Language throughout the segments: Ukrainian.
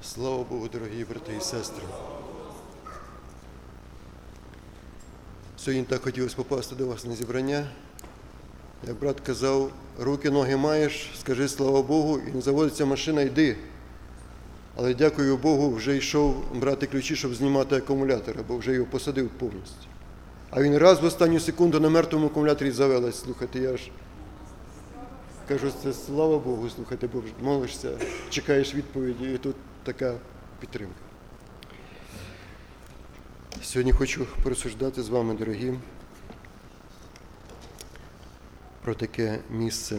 Слава Богу, дорогі брати і сестри. Сьогодні так хотілося попасти до вас на зібрання. Як брат казав, руки, ноги маєш, скажи слава Богу, і не заводиться машина, йди. Але дякую Богу, вже йшов брати ключі, щоб знімати акумулятор, бо вже його посадив повністю. А він раз в останню секунду на мертвому акумуляторі завелась. Слухайте, я ж кажу, це слава Богу, слухайте, бо молишся, чекаєш відповіді, і тут така підтримка. Сьогодні хочу порозсуждати з вами, дорогі, про таке місце.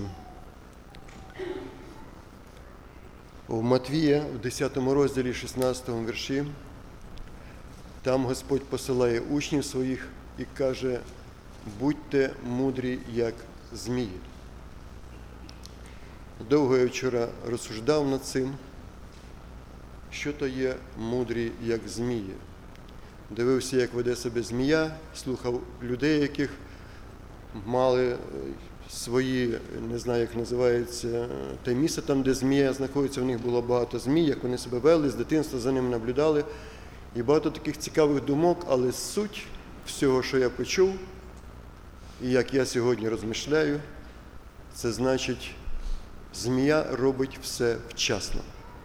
У Матвія, в 10 розділі, 16 вірші, там Господь посилає учнів своїх і каже: «Будьте мудрі, як змії». Довго я вчора розсуждав над цим, що то є мудрі, як змії. Дивився, як веде себе змія, слухав людей, яких мали свої, не знаю, як називається, те місце там, де змія знаходиться, в них було багато змій, як вони себе вели, з дитинства за ними наблюдали. І багато таких цікавих думок, але суть всього, що я почув, і як я сьогодні розмишляю, це значить, змія робить все вчасно.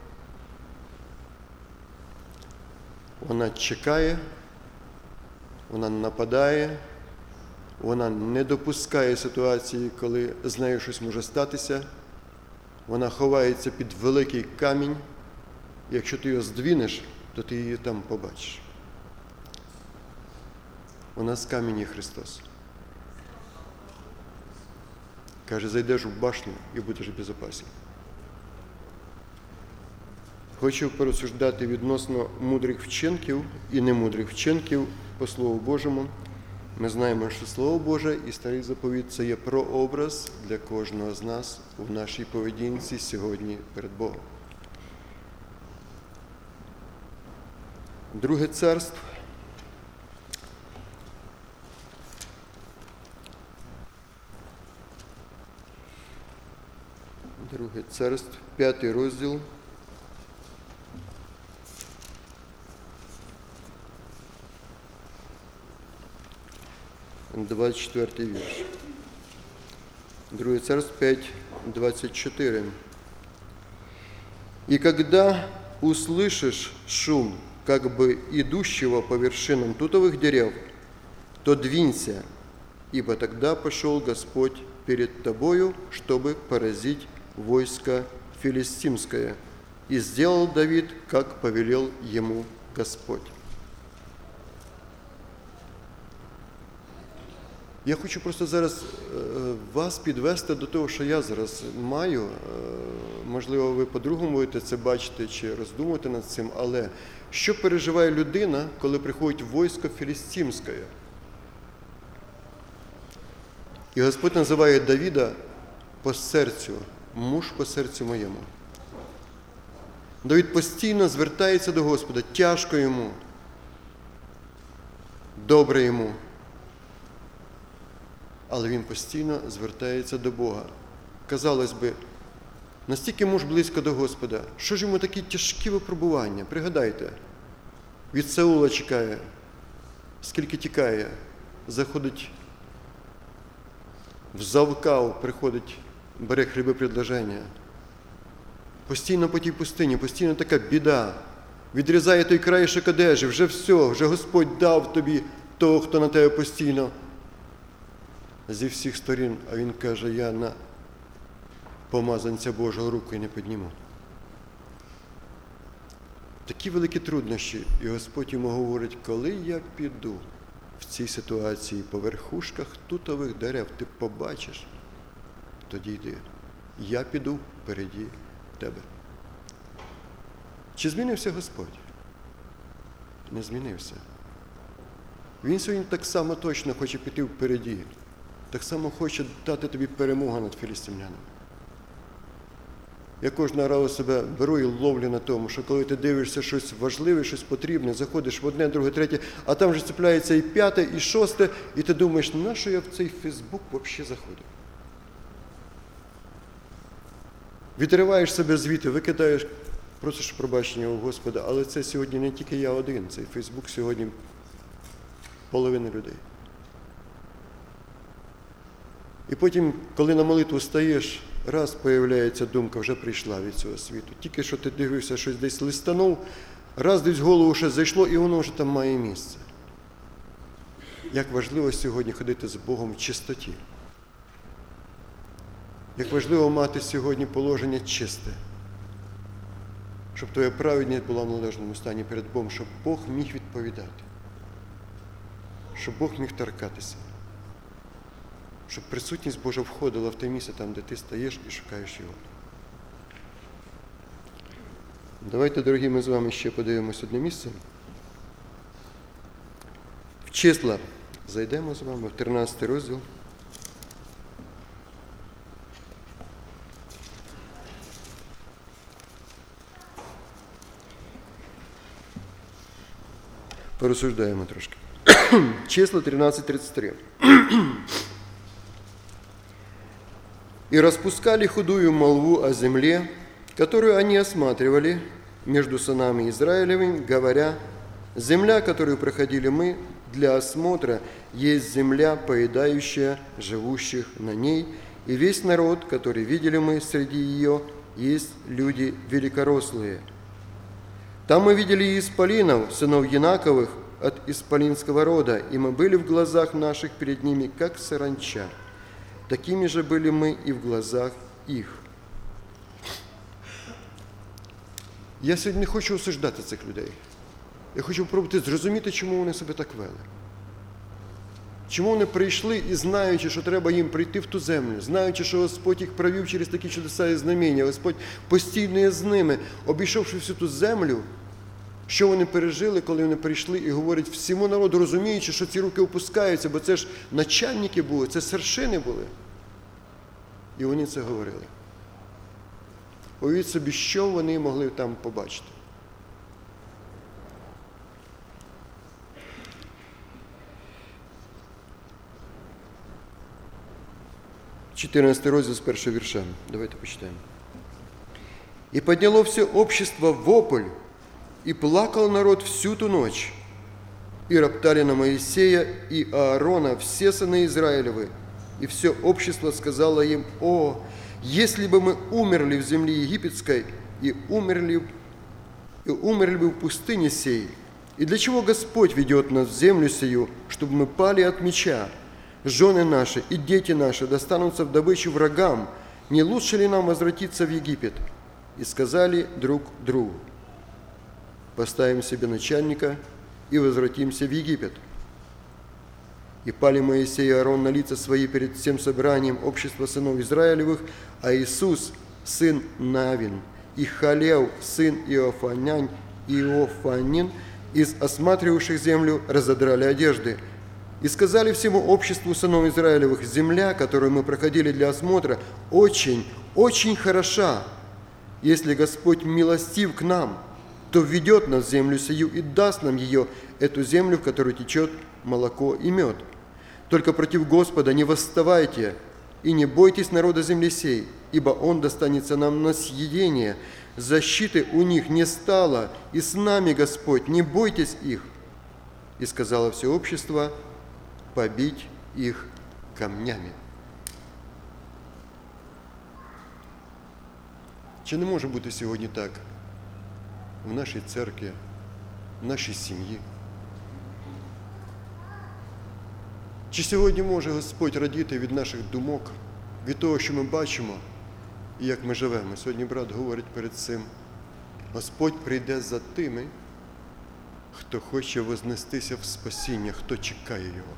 Вона чекає, вона нападає, вона не допускає ситуації, коли з нею щось може статися. Вона ховається під великий камінь. Якщо ти його здвинеш, то ти її там побачиш. У нас камінь є Христос. Каже, зайдеш в башню і будеш в безпеці. Хочу порозсуждати відносно мудрих вчинків і немудрих вчинків по Слову Божому. Ми знаємо, що Слово Боже і Старий Заповіт – це є прообраз для кожного з нас в нашій поведінці сьогодні перед Богом. Друге царство. Друге царство, 5 розділ. 24 вірш. Друге царство 5, 24. «И когда услышишь шум, как бы идущего по вершинам тутовых дерев, то двинься, ибо тогда пошел Господь перед тобою, чтобы поразить войско филистимское. И сделал Давид, как повелел ему Господь». Я хочу просто зараз вас підвести до того, що я зараз маю. Можливо, ви по-другому будете це бачити чи роздумувати над цим, але що переживає людина, коли приходить військо філістимське? І Господь називає Давіда по серцю, муж по серцю моєму. Давид постійно звертається до Господа, тяжко йому, добре йому. Але він постійно звертається до Бога. Казалось би, настільки муж близько до Господа, що ж йому такі тяжкі випробування? Пригадайте, від Саула чекає, скільки тікає, заходить в Завкав, приходить, бере хліби предложення. Постійно по тій пустині, постійно така біда. Відрізає той краєшок одежі, вже все, вже Господь дав тобі того, хто на тебе постійно зі всіх сторін, а він каже, я на помазанця Божого руку і не підніму. Такі великі труднощі, і Господь йому говорить, коли я піду в цій ситуації по верхушках тутових дерев, ти побачиш, тоді йди. Я піду впереді тебе. Чи змінився Господь? Не змінився. Він сьогодні так само точно хоче піти впереді. Так само хоче дати тобі перемогу над філістимлянами. Я кожного разу себе беру і ловлю на тому, що коли ти дивишся щось важливе, щось потрібне, заходиш в одне, друге, третє, а там вже цепляється і 5, і 6, і ти думаєш, на що я в цей Фейсбук взагалі заходив? Відриваєш себе звідти, викидаєш просиш пробачення у Господа, але це сьогодні не тільки я один, цей Фейсбук сьогодні половина людей. І потім, коли на молитву стаєш, раз появляється думка, вже прийшла від цього світу. Тільки що ти дивився, щось десь листанув, раз десь в голову щось зайшло, і воно вже там має місце. Як важливо сьогодні ходити з Богом в чистоті. Як важливо мати сьогодні положення чисте. Щоб твоя праведність була в належному стані перед Богом, щоб Бог міг відповідати. Щоб Бог міг торкатися. Щоб присутність Божа входила в те місце, там, де ти стаєш і шукаєш Його. Давайте, дорогі, ми з вами ще подивимось одне місце. В Числа зайдемо з вами в 13 розділ. Порозсуждаємо трошки. Числа 13:33. «И распускали худую молву о земле, которую они осматривали между сынами Израилевыми, говоря, земля, которую проходили мы для осмотра, есть земля, поедающая живущих на ней, и весь народ, который видели мы среди ее, есть люди великорослые. Там мы видели и исполинов, сынов Янаковых, от исполинского рода, и мы были в глазах наших перед ними, как саранча. Такими же были мы и в глазах их». Я сьогодні не хочу осуждати цих людей. Я хочу спробувати зрозуміти, чому вони себе так вели. Чому вони прийшли і знаючи, що треба їм прийти в ту землю, знаючи, що Господь їх провів через такі чудеса і знамення, Господь постійно є з ними, обійшовши всю ту землю, що вони пережили, коли вони прийшли і говорять всьому народу, розуміючи, що ці руки опускаються, бо це ж начальники були, це старшини були. І вони це говорили. Уявіть собі, що вони могли там побачити. Чотирнадцятий розділ з першого вірша. Давайте почитаємо. «И подняло все общество вопль, и плакал народ всю ту ночь, и роптали на Моисея и Аарона все сыны Израилевы, и все общество сказало им: о, если бы мы умерли в земле египетской, и умерли бы в пустыне сей, и для чего Господь ведет нас в землю сию, чтобы мы пали от меча? Жены наши и дети наши достанутся в добычу врагам, не лучше ли нам возвратиться в Египет?» И сказали друг другу: «Поставим себе начальника и возвратимся в Египет». И пали Моисей и Аарон на лица свои перед всем собранием общества сынов Израилевых, а Иисус, сын Навин, и Халев, сын Иофанин, из осматривавших землю, разодрали одежды. И сказали всему обществу сынов Израилевых: «Земля, которую мы проходили для осмотра, очень, очень хороша. Если Господь милостив к нам, то введет нас в землю сию и даст нам ее, эту землю, в которой течет молоко и мед. Только против Господа не восставайте и не бойтесь народа земли сей, ибо он достанется нам на съедение. Защиты у них не стало, и с нами Господь, не бойтесь их». И сказало все общество: «Побить их камнями». Чи не може бути сьогодні так в нашій церкві, в нашій сім'ї? Чи сьогодні може Господь радіти від наших думок, від того, що ми бачимо і як ми живемо? Сьогодні брат говорить перед цим: Господь прийде за тими, хто хоче вознестися в спасіння, хто чекає Його.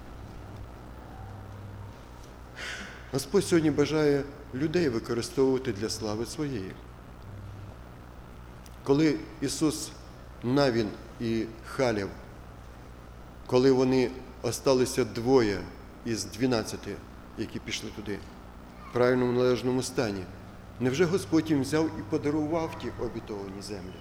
Господь сьогодні бажає людей використовувати для слави Своєї. Коли Ісус, Навін і Халев, коли вони осталися двоє із 12, які пішли туди, в правильному належному стані, невже Господь їм взяв і подарував ті обітовані землі?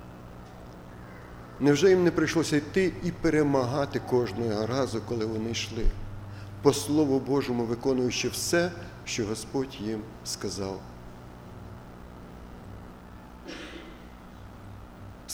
Невже їм не прийшлося йти і перемагати кожного разу, коли вони йшли, по Слову Божому виконуючи все, що Господь їм сказав?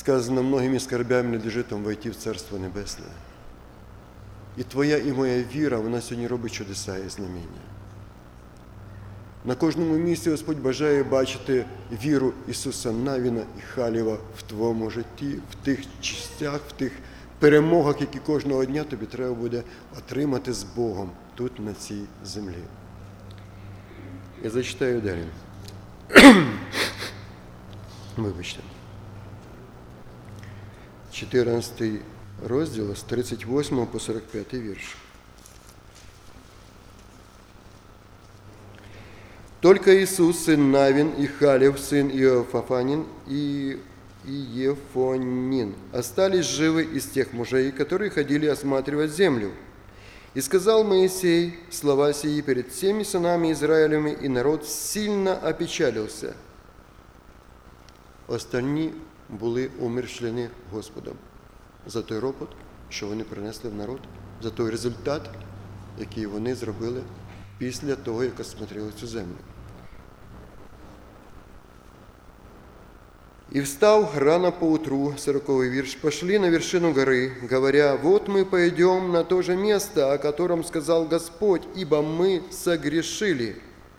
сказано, многими скорбями надлежит войти в Царство Небесне. І твоя і моя віра, вона сьогодні робить чудеса і знамення. На кожному місці Господь бажає бачити віру Ісуса Навіна і Халєва в твоєму житті, в тих частях, в тих перемогах, які кожного дня тобі треба буде отримати з Богом тут, на цій землі. Я зачитаю далі. Вибачте. 14 розділ з 38 по 45 вірш. Только Иисус, сын Навин, и Халев, сын Иофафанин, и Иефонин остались живы из тех мужей, которые ходили осматривать землю. И сказал Моисей слова сии перед всеми сынами Израилевыми, и народ сильно опечалился. Остальні були умерщвлені Господом за той ропот, що вони принесли в народ, за той результат, який вони зробили після того, як осмотрели цю землю. «И встав рано поутру, 40-й вірш, пошли на вершину горы, говоря, вот мы пойдем на то же место, о котором сказал Господь, ибо мы согрешили».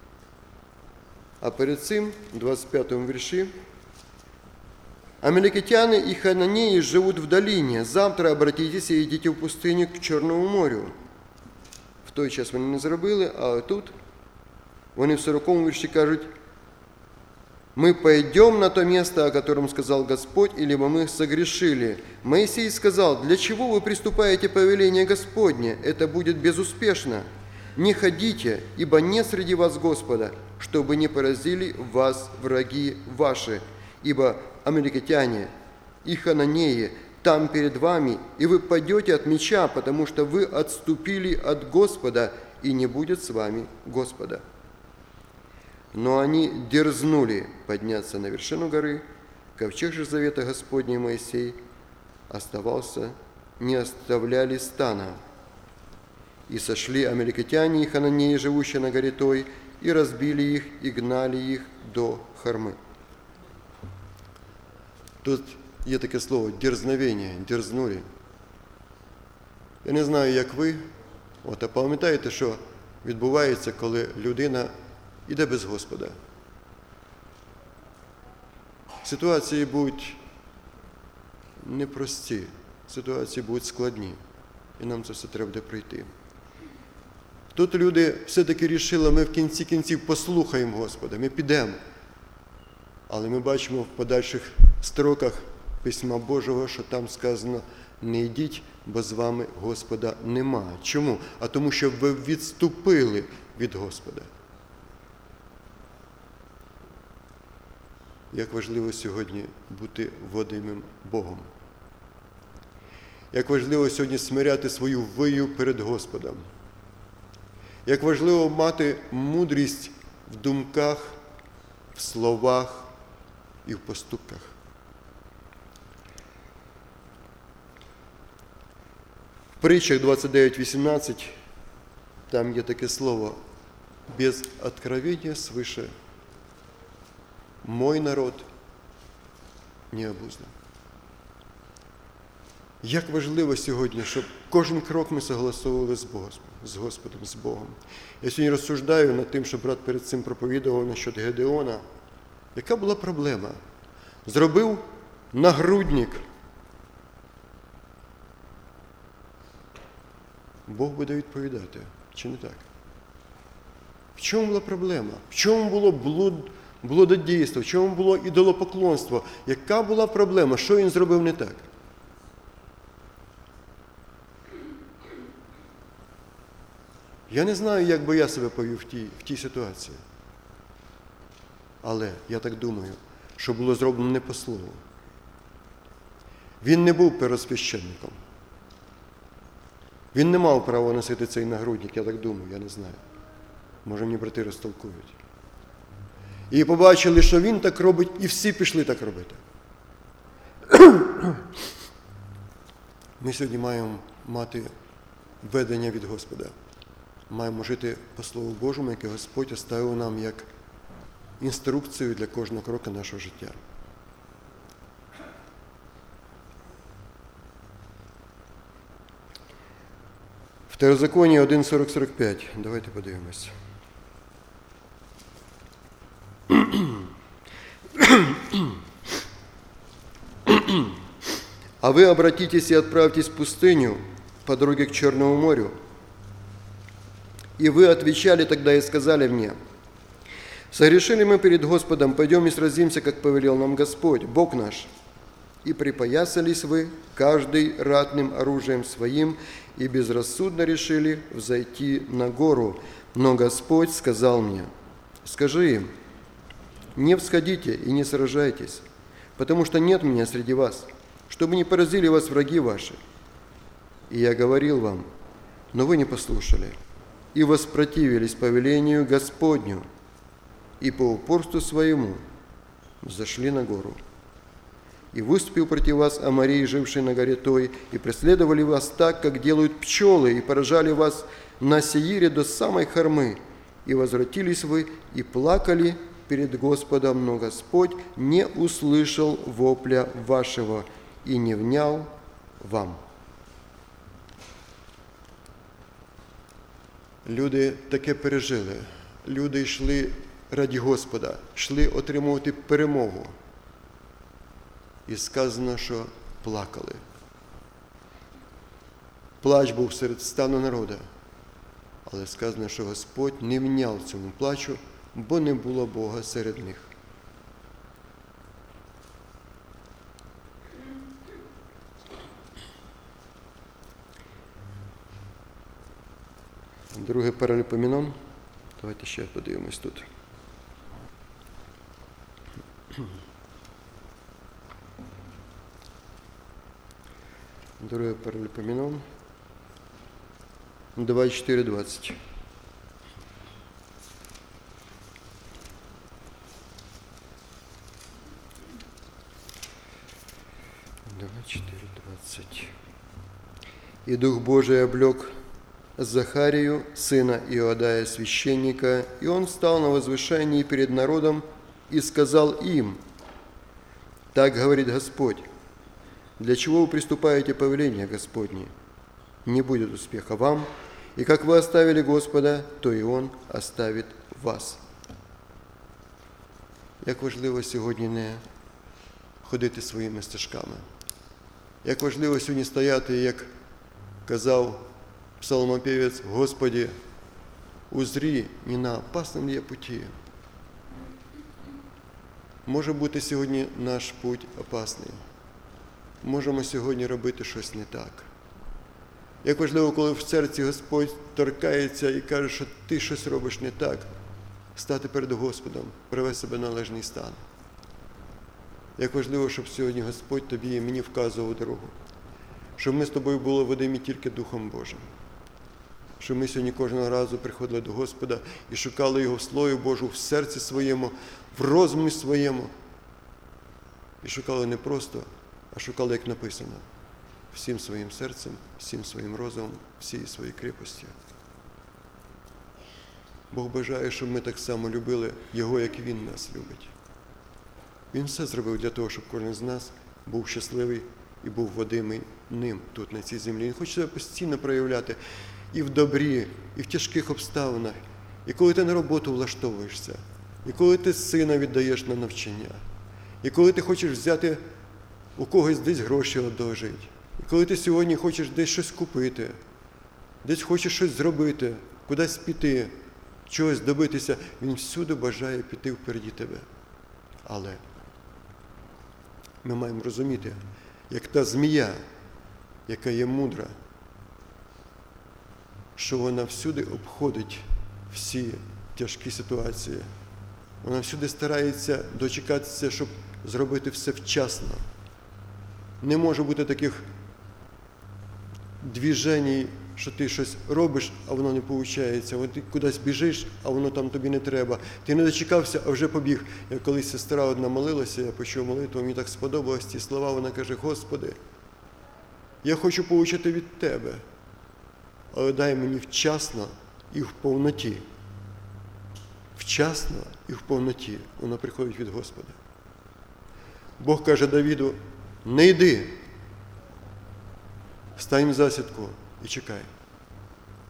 А перед цим, в 25-му вірші, «Амаликитяне и хананеи живут в долине. Завтра обратитесь и идите в пустыню к Чорному морю». В той час вони не зробили, а тут вони в 40-му вірші кажуть, «Мы пойдем на то место, о котором сказал Господь, или мы согрешили». Моисей сказал, «Для чего вы приступаете повеление Господне? Это будет безуспешно. Не ходите, ибо нет среди вас Господа, чтобы не поразили вас враги ваши, ибо амаликитяне и хананеи там перед вами, и вы падете от меча, потому что вы отступили от Господа, и не будет с вами Господа». Но они дерзнули подняться на вершину горы, ковчег же завета Господня Моисей оставался, не оставляли стана. И сошли амаликитяне и хананеи, живущие на горе той, и разбили их, и гнали их до Харми. Тут є таке слово «дерзновення», «дерзнули». Я не знаю, як ви, а пам'ятаєте, що відбувається, коли людина іде без Господа. Ситуації будуть непрості, ситуації будуть складні, і нам це все треба буде пройти. Тут люди все-таки рішили, ми в кінці кінців послухаємо Господа, ми підемо. Але ми бачимо в подальших строках Письма Божого, що там сказано, не йдіть, бо з вами Господа нема. Чому? А тому, що ви відступили від Господа. Як важливо сьогодні бути водимим Богом. Як важливо сьогодні смиряти свою вию перед Господом. Як важливо мати мудрість в думках, в словах і в поступках. В притчах 29:18 там є таке слово «без откровения свыше мой народ не обуздан». Як важливо сьогодні, щоб кожен крок ми согласовували з Господом, з Богом. Я сьогодні розсуждаю над тим, що брат перед цим проповідував насчет Гедеона. Яка була проблема? Зробив нагрудник. Бог буде відповідати, чи не так? В чому була проблема? В чому було блудодійство? В чому було ідолопоклонство? Яка була проблема? Що він зробив не так? Я не знаю, як би я себе повів в тій ситуації. Але я так думаю, що було зроблено не по слову. Він не був первосвященником. Він не мав права носити цей нагрудник, я так думаю, я не знаю. Може, мені брати розтолкують. І побачили, що він так робить, і всі пішли так робити. Ми сьогодні маємо мати ведення від Господа. Маємо жити по Слову Божому, яке Господь оставив нам як інструкцію для кожного кроку нашого життя. Второзаконие 1:40-45. Давайте подивимось. «А вы обратитесь и отправьтесь в пустыню по дороге к Черному морю. И вы отвечали тогда и сказали мне: согрешили мы перед Господом, пойдем и сразимся, как повелел нам Господь, Бог наш. И припоясались вы, каждый ратным оружием своим, и безрассудно решили взойти на гору. Но Господь сказал мне: скажи им: не всходите и не сражайтесь, потому что нет меня среди вас, чтобы не поразили вас враги ваши. И я говорил вам, но вы не послушали, и воспротивились повелению Господню, и по упорству своему взошли на гору. И выступил против вас Аморей, живший на горе той, и преследовали вас так, как делают пчелы, и поражали вас на Сеире до самой Хормы. И возвратились вы, и плакали перед Господом, но Господь не услышал вопля вашего и не внял вам». Люди таке пережили. Люди йшли раді Господа, йшли отримувати перемогу. І сказано, що плакали. Плач був серед стану народу. Але сказано, що Господь не вняв цьому плачу, бо не було Бога серед них. Друге Параліпоменон. Давайте ще подивимось тут. Друге Параліпоменон 24:20. «И Дух Божий облек Захарию, сына Иодая, священника, и он встал на возвышении перед народом и сказал им: так говорит Господь, для чего вы приступаете повеление Господне? Не будет успеха вам, и как вы оставили Господа, то и Он оставит вас». Як важливо сьогодні не ходити своїми стежками. Як важливо сьогодні стояти, як казав псалмопевець: «Господи, узрі, не на опасному я путі». Може бути сьогодні наш путь опасний. Можемо сьогодні робити щось не так. Як важливо, коли в серці Господь торкається і каже, що ти щось робиш не так, стати перед Господом, привести себе в належний стан. Як важливо, щоб сьогодні Господь тобі і мені вказував дорогу. Щоб ми з тобою були водимі тільки Духом Божим. Щоб ми сьогодні кожного разу приходили до Господа і шукали Його в Слові Божу, в серці своєму, в розумі своєму. І шукали не просто, а шукали, як написано, всім своїм серцем, всім своїм розумом, всією своєю кріпостю. Бог бажає, щоб ми так само любили Його, як Він нас любить. Він все зробив для того, щоб кожен з нас був щасливий і був водимий ним тут, на цій землі. Він хоче себе постійно проявляти і в добрі, і в тяжких обставинах, і коли ти на роботу влаштовуєшся, і коли ти сина віддаєш на навчання, і коли ти хочеш взяти у когось десь гроші одолжити, і коли ти сьогодні хочеш десь щось купити, десь хочеш щось зробити, кудись піти, чогось добитися, він всюди бажає піти впереді тебе. Але ми маємо розуміти, як та змія, яка є мудра, що вона всюди обходить всі тяжкі ситуації. Вона всюди старається дочекатися, щоб зробити все вчасно. Не може бути таких движень, що ти щось робиш, а воно не виходить. Ти кудись біжиш, а воно там тобі не треба. Ти не дочекався, а вже побіг. Я колись сестра одна молилася, я почув молитву, мені так сподобалось ці слова. Вона каже: «Господи, я хочу получити від Тебе, але дай мені вчасно і в повноті». Вчасно і в повноті воно приходить від Господа. Бог каже Давіду: «Не йди, стань в засідку і чекай».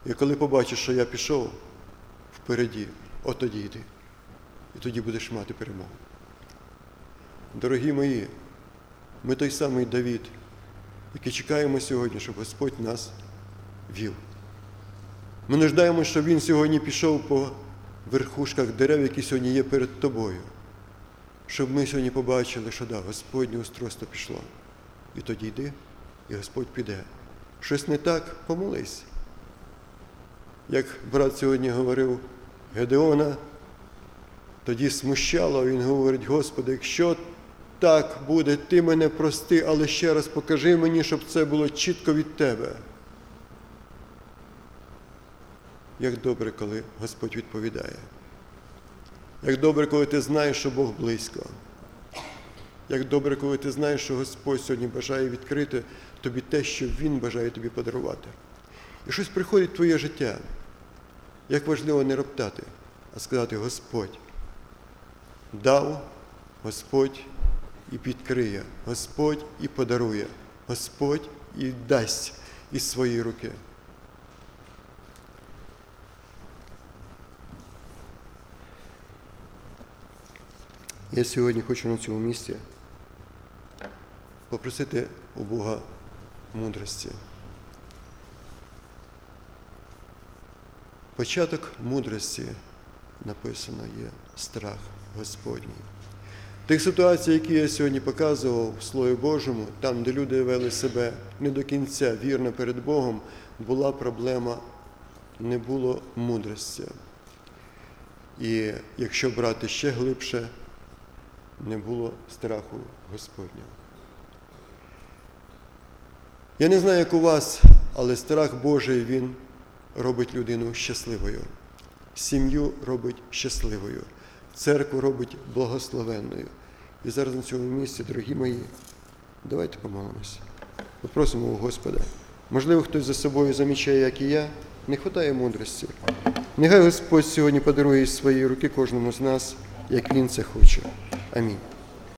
І коли побачиш, що я пішов впереді, от тоді йди. І тоді будеш мати перемогу. Дорогі мої, ми той самий Давид, який чекаємо сьогодні, щоб Господь нас вів. Ми нуждаємося, щоб Він сьогодні пішов по верхушках дерев, які сьогодні є перед тобою. Щоб ми сьогодні побачили, що да, Господнє устройство пішло. І тоді йди, і Господь піде. Щось не так, помолись. Як брат сьогодні говорив Гедеона, тоді смущало, він говорить: Господи, якщо так буде, Ти мене прости, але ще раз покажи мені, щоб це було чітко від Тебе. Як добре, коли Господь відповідає. Як добре, коли ти знаєш, що Бог близько. Як добре, коли ти знаєш, що Господь сьогодні бажає відкрити тобі те, що Він бажає тобі подарувати. І щось приходить в твоє життя. Як важливо не роптати, а сказати: Господь дав, Господь і підкриє, Господь і подарує, Господь і дасть із своєї руки. Я сьогодні хочу на цьому місці попросити у Бога мудрості. Початок мудрості, написано, є страх Господній. В тих ситуаціях, які я сьогодні показував в Слові Божому, там, де люди вели себе не до кінця вірно перед Богом, була проблема, не було мудрості. І якщо брати ще глибше, не було страху Господнього. Я не знаю, як у вас, але страх Божий, він робить людину щасливою. Сім'ю робить щасливою. Церкву робить благословенною. І зараз на цьому місці, дорогі мої, давайте помолимося. Попросимо у Господа. Можливо, хтось за собою замічає, як і я, не хватає мудрості. Нехай Господь сьогодні подарує із своєї руки кожному з нас, як Він це хоче. Амінь.